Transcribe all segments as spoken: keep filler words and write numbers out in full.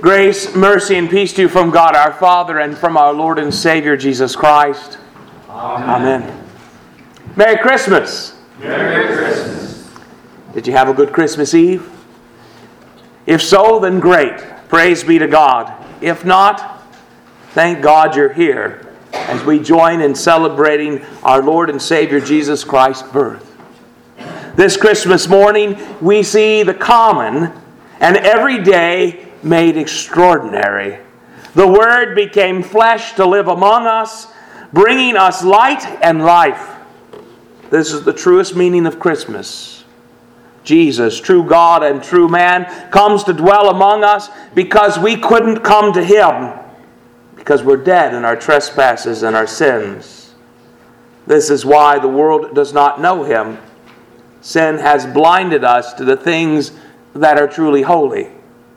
Grace, mercy, and peace to you from God our Father and from our Lord and Savior Jesus Christ. Amen. Amen. Merry Christmas. Merry Christmas. Did you have a good Christmas Eve? If so, then great. Praise be to God. If not, thank God you're here as we join in celebrating our Lord and Savior Jesus Christ's birth. This Christmas morning, we see the common and everyday made extraordinary. The Word became flesh to live among us, bringing us light and life. This is the truest meaning of Christmas. Jesus, true God and true man, comes to dwell among us because we couldn't come to Him, because we're dead in our trespasses and our sins. This is why the world does not know Him. Sin has blinded us to the things that are truly holy.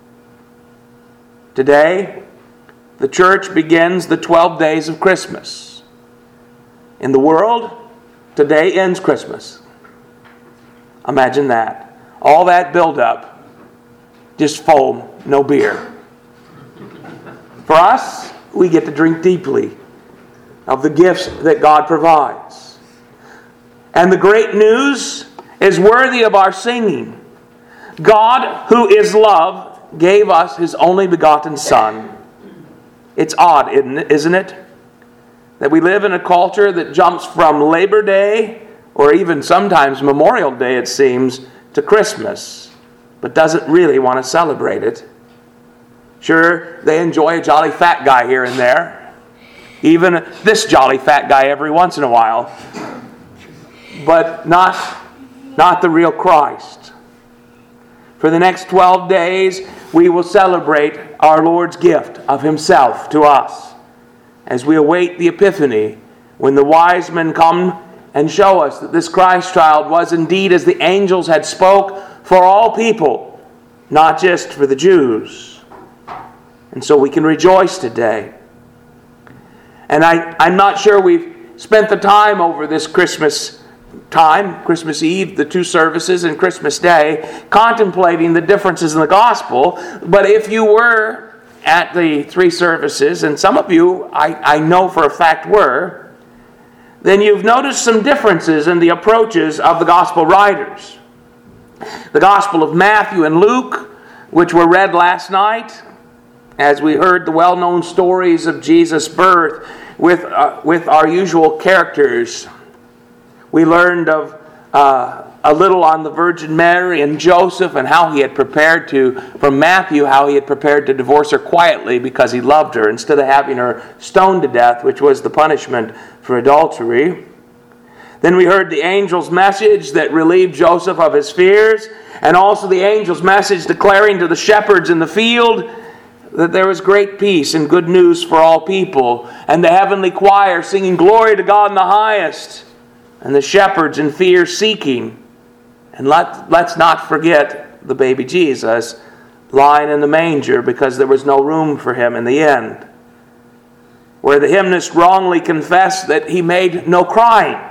Today, the church begins the twelve days of Christmas. In the world, today ends Christmas. Imagine that. All that build-up, just foam, no beer. For us, we get to drink deeply of the gifts that God provides. And the great news is worthy of our singing. God, who is love, gave us His only begotten Son. It's odd, isn't it? That we live in a culture that jumps from Labor Day, or even sometimes Memorial Day, it seems, to Christmas, but doesn't really want to celebrate it. Sure, they enjoy a jolly fat guy here and there. Even this jolly fat guy every once in a while. But not, not the real Christ. For the next twelve days, we will celebrate our Lord's gift of Himself to us as we await the Epiphany, when the wise men come and show us that this Christ child was indeed, as the angels had spoke, for all people, not just for the Jews. And so we can rejoice today. And I, I'm not sure we've spent the time over this Christmas time, Christmas Eve, the two services, and Christmas Day, contemplating the differences in the gospel. But if you were at the three services, and some of you I, I know for a fact were, then you've noticed some differences in the approaches of the gospel writers. The Gospel of Matthew and Luke, which were read last night, as we heard the well-known stories of Jesus' birth with, uh, with our usual characters. We learned of uh, a little on the Virgin Mary and Joseph and how he had prepared to, from Matthew, how he had prepared to divorce her quietly because he loved her instead of having her stoned to death, which was the punishment for adultery. Then we heard the angel's message that relieved Joseph of his fears, and also the angel's message declaring to the shepherds in the field that there was great peace and good news for all people, and the heavenly choir singing glory to God in the highest, and the shepherds in fear seeking. And let, let's not forget the baby Jesus lying in the manger because there was no room for him in the end. Where the hymnist wrongly confessed that he made no crying,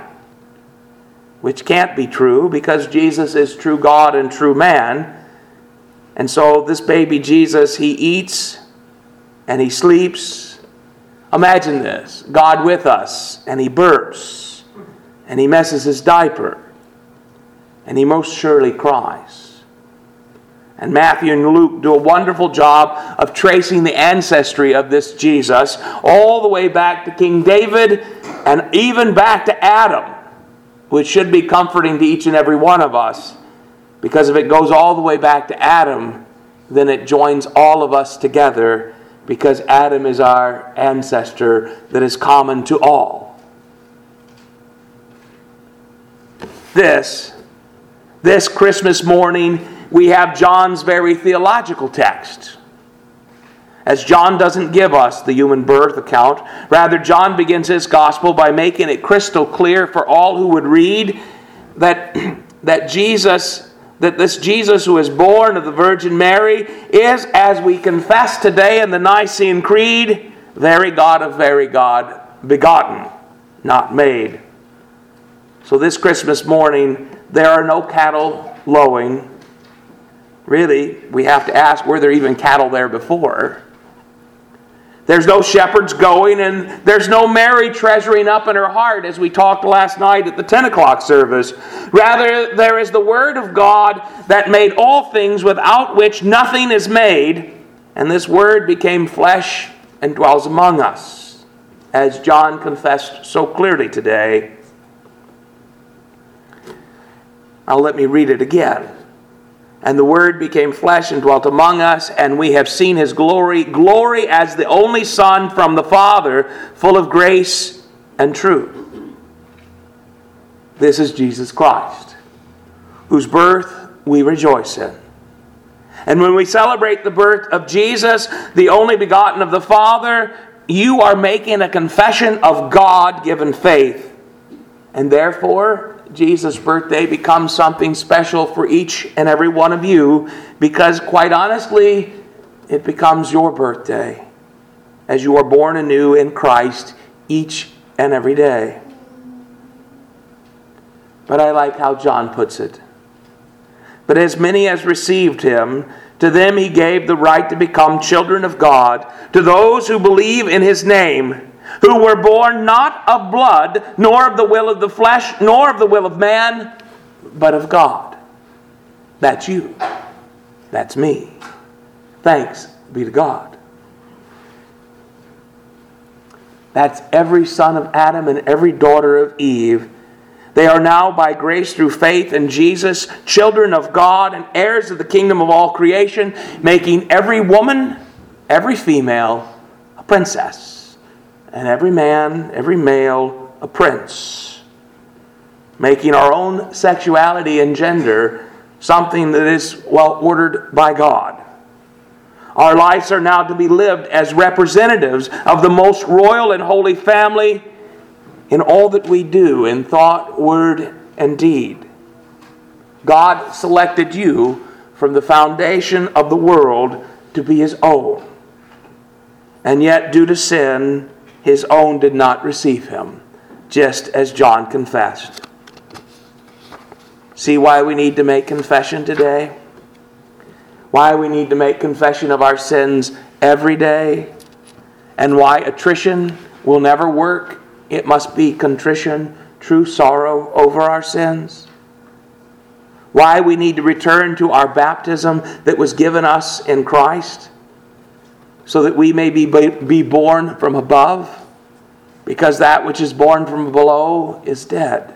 which can't be true because Jesus is true God and true man. And so this baby Jesus, he eats and he sleeps. Imagine this, God with us, and he burps. And he messes his diaper. And he most surely cries. And Matthew and Luke do a wonderful job of tracing the ancestry of this Jesus all the way back to King David and even back to Adam, which should be comforting to each and every one of us. Because if it goes all the way back to Adam, then it joins all of us together, because Adam is our ancestor that is common to all. This, this Christmas morning, we have John's very theological text. As John doesn't give us the human birth account, rather John begins his gospel by making it crystal clear for all who would read that, that Jesus, that this Jesus who is born of the Virgin Mary is, as we confess today in the Nicene Creed, very God of very God, begotten, not made. So this Christmas morning, there are no cattle lowing. Really, we have to ask, were there even cattle there before? There's no shepherds going, and there's no Mary treasuring up in her heart, as we talked last night at the ten o'clock service. Rather, there is the Word of God that made all things, without which nothing is made. And this Word became flesh and dwells among us, as John confessed so clearly today. Now let me read it again. And the Word became flesh and dwelt among us, and we have seen His glory, glory as the only Son from the Father, full of grace and truth. This is Jesus Christ, whose birth we rejoice in. And when we celebrate the birth of Jesus, the only begotten of the Father, you are making a confession of God-given faith. And therefore, Jesus' birthday becomes something special for each and every one of you, because quite honestly, it becomes your birthday as you are born anew in Christ each and every day. But I like how John puts it. But as many as received Him, to them He gave the right to become children of God, to those who believe in His name, who were born not of blood, nor of the will of the flesh, nor of the will of man, but of God. That's you. That's me. Thanks be to God. That's every son of Adam and every daughter of Eve. They are now, by grace through faith in Jesus, children of God and heirs of the kingdom of all creation, making every woman, every female, a princess. And every man, every male, a prince. Making our own sexuality and gender something that is well ordered by God. Our lives are now to be lived as representatives of the most royal and holy family in all that we do, in thought, word, and deed. God selected you from the foundation of the world to be His own. And yet, due to sin, His own did not receive Him, just as John confessed. See why we need to make confession today? Why we need to make confession of our sins every day? And why attrition will never work? It must be contrition, true sorrow over our sins. Why we need to return to our baptism that was given us in Christ, so that we may be, be born from above, because that which is born from below is dead.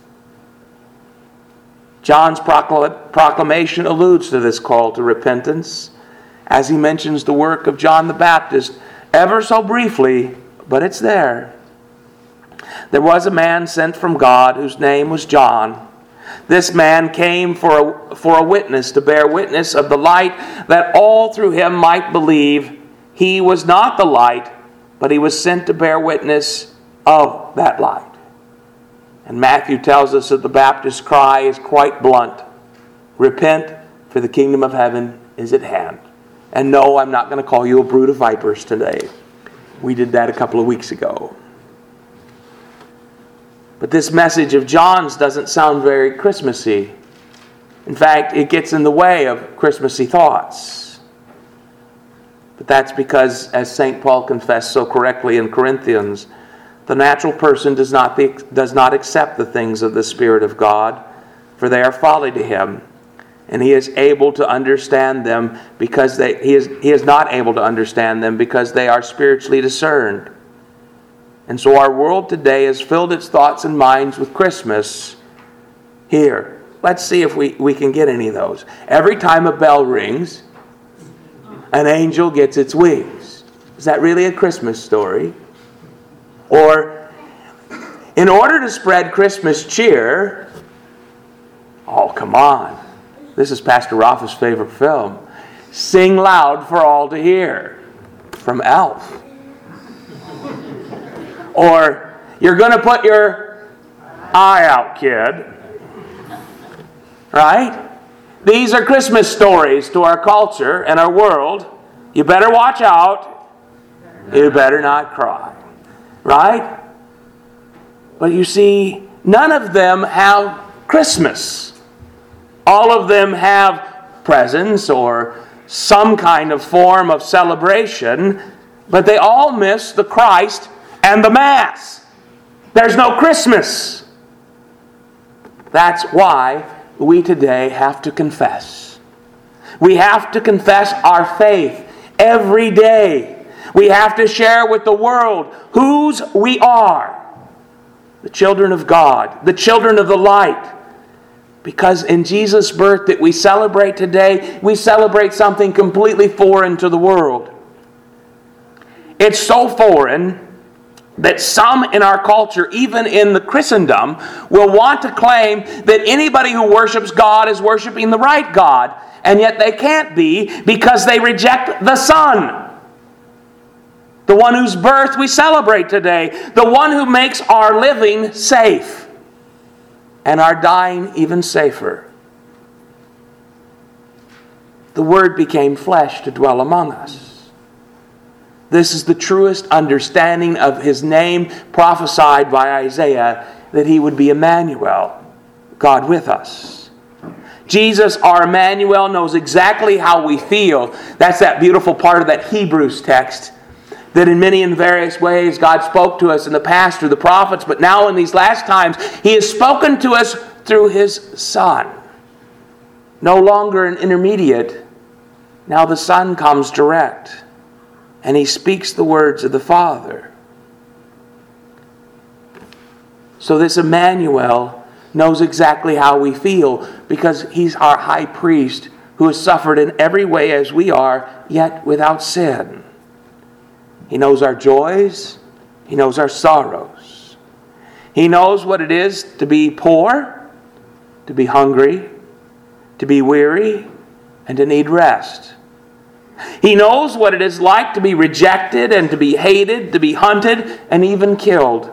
John's proclamation alludes to this call to repentance, as he mentions the work of John the Baptist, ever so briefly, but it's there. There was a man sent from God whose name was John. This man came for a, for a witness, to bear witness of the light, that all through him might believe. He was not the light, but he was sent to bear witness of that light. And Matthew tells us that the Baptist's cry is quite blunt. Repent, for the kingdom of heaven is at hand. And no, I'm not going to call you a brood of vipers today. We did that a couple of weeks ago. But this message of John's doesn't sound very Christmassy. In fact, it gets in the way of Christmassy thoughts. But that's because, as Saint Paul confessed so correctly in Corinthians, the natural person does not, be, does not accept the things of the Spirit of God, for they are folly to him, and he is able to understand them because they, he is, he is not able to understand them because they are spiritually discerned. And so our world today has filled its thoughts and minds with Christmas. Here, let's see if we, we can get any of those. Every time a bell rings, an angel gets its wings. Is that really a Christmas story? Or, in order to spread Christmas cheer, oh, come on. This is Pastor Rafa's favorite film. Sing loud for all to hear. From Elf. Or, you're going to put your eye out, kid. Right? These are Christmas stories to our culture and our world. You better watch out. You better not cry. Right? But you see, none of them have Christmas. All of them have presents or some kind of form of celebration, but they all miss the Christ and the Mass. There's no Christmas. That's why we today have to confess. We have to confess our faith every day. We have to share with the world whose we are. The children of God, the children of the light. Because in Jesus' birth that we celebrate today, we celebrate something completely foreign to the world. It's so foreign that some in our culture, even in the Christendom, will want to claim that anybody who worships God is worshiping the right God. And yet they can't be, because they reject the Son. The one whose birth we celebrate today. The one who makes our living safe. And our dying even safer. The Word became flesh to dwell among us. This is the truest understanding of His name prophesied by Isaiah, that He would be Emmanuel, God with us. Jesus, our Emmanuel, knows exactly how we feel. That's that beautiful part of that Hebrews text, that in many and various ways God spoke to us in the past through the prophets, but now in these last times He has spoken to us through His Son. No longer an intermediate. Now the Son comes direct. And He speaks the words of the Father. So this Emmanuel knows exactly how we feel, because He's our high priest who has suffered in every way as we are, yet without sin. He knows our joys. He knows our sorrows. He knows what it is to be poor, to be hungry, to be weary, and to need rest. He knows what it is like to be rejected and to be hated, to be hunted, and even killed.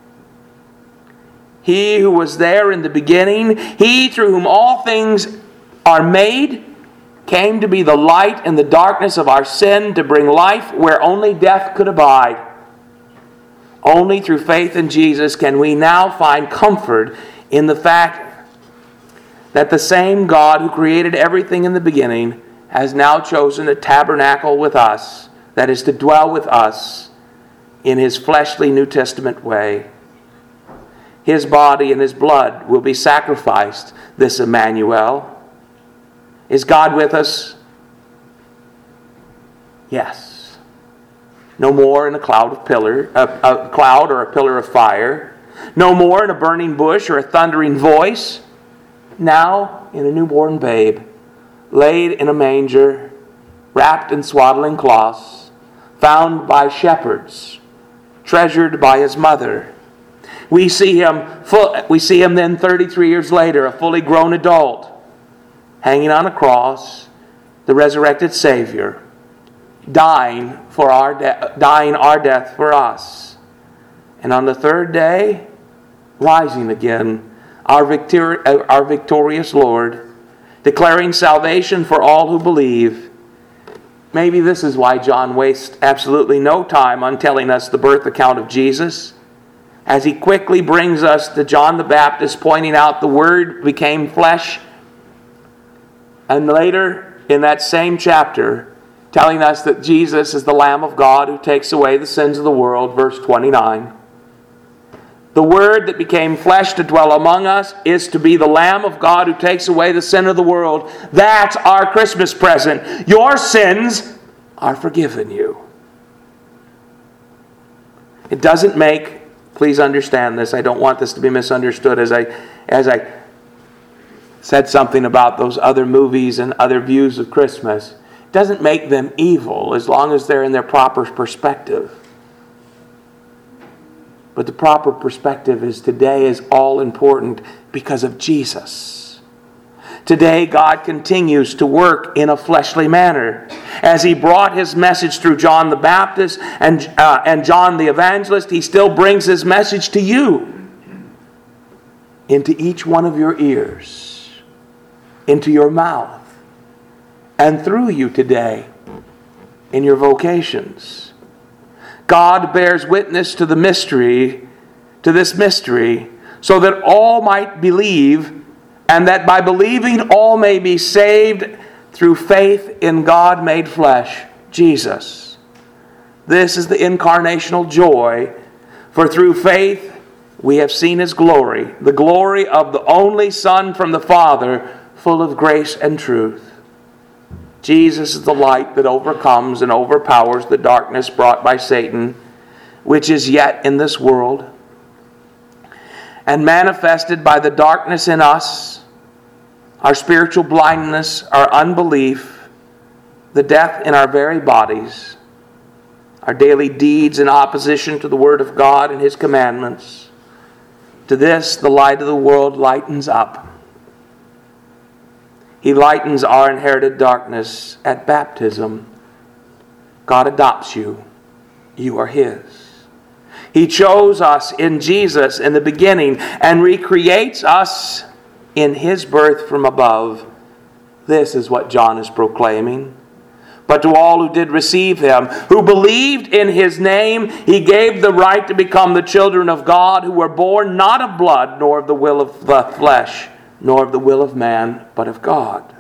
He who was there in the beginning, He through whom all things are made, came to be the light in the darkness of our sin, to bring life where only death could abide. Only through faith in Jesus can we now find comfort in the fact that the same God who created everything in the beginning has now chosen to tabernacle with us, that is, to dwell with us in His fleshly New Testament way. His body and His blood will be sacrificed, this Emmanuel. Is God with us? Yes. No more in a cloud of pillar, a, a cloud or a pillar of fire. No more in a burning bush or a thundering voice. Now in a newborn babe, laid in a manger, wrapped in swaddling cloths, found by shepherds, treasured by His mother. We see him, full, we see him then thirty-three years later, a fully grown adult, hanging on a cross, the resurrected Savior, dying for our de- dying our death for us. And on the third day, rising again, our, victor- our victorious Lord, declaring salvation for all who believe. Maybe this is why John wastes absolutely no time on telling us the birth account of Jesus, as he quickly brings us to John the Baptist, pointing out the Word became flesh, and later in that same chapter, telling us that Jesus is the Lamb of God who takes away the sins of the world, verse twenty-nine. The Word that became flesh to dwell among us is to be the Lamb of God who takes away the sin of the world. That's our Christmas present. Your sins are forgiven you. It doesn't make, please understand this, I don't want this to be misunderstood as I, as I said something about those other movies and other views of Christmas. It doesn't make them evil as long as they're in their proper perspective. But the proper perspective is today is all important because of Jesus. Today, God continues to work in a fleshly manner. As He brought His message through John the Baptist and, uh, and John the Evangelist, He still brings His message to you, into each one of your ears, into your mouth, and through you today in your vocations. God bears witness to the mystery, to this mystery, so that all might believe, and that by believing all may be saved, through faith in God made flesh, Jesus. This is the incarnational joy, for through faith we have seen His glory, the glory of the only Son from the Father, full of grace and truth. Jesus is the light that overcomes and overpowers the darkness brought by Satan, which is yet in this world, and manifested by the darkness in us, our spiritual blindness, our unbelief, the death in our very bodies, our daily deeds in opposition to the Word of God and His commandments. To this, the light of the world lightens up. He lightens our inherited darkness at baptism. God adopts you. You are His. He chose us in Jesus in the beginning and recreates us in His birth from above. This is what John is proclaiming. But to all who did receive Him, who believed in His name, He gave the right to become the children of God, who were born not of blood, nor of the will of the flesh, nor of the will of man, but of God.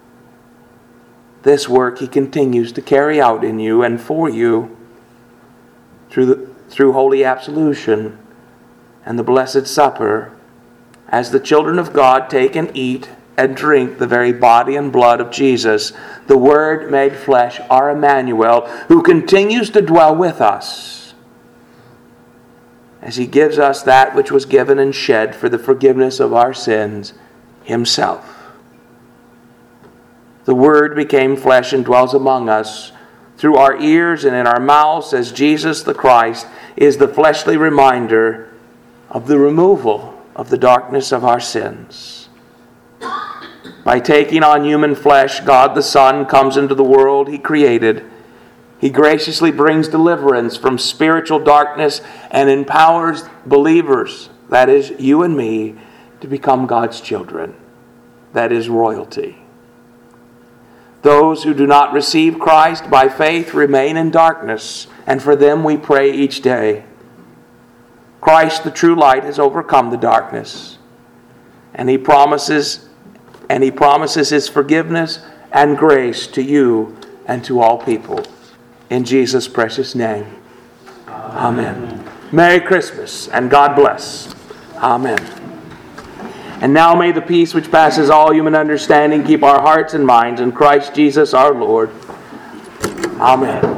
This work He continues to carry out in you and for you through, the, through holy absolution and the Blessed Supper, as the children of God take and eat and drink the very body and blood of Jesus, the Word made flesh, our Emmanuel, who continues to dwell with us as He gives us that which was given and shed for the forgiveness of our sins, Himself. The Word became flesh and dwells among us through our ears and in our mouths, as Jesus the Christ is the fleshly reminder of the removal of the darkness of our sins. By taking on human flesh, God the Son comes into the world He created. He graciously brings deliverance from spiritual darkness and empowers believers, that is, you and me, to become God's children. That is royalty. Those who do not receive Christ by faith remain in darkness, and for them we pray each day. Christ, the true light, has overcome the darkness, and He promises, and He promises His forgiveness and grace to you and to all people. In Jesus' precious name, Amen. Amen. Merry Christmas, and God bless. Amen. And now may the peace which passes all human understanding keep our hearts and minds in Christ Jesus our Lord. Amen.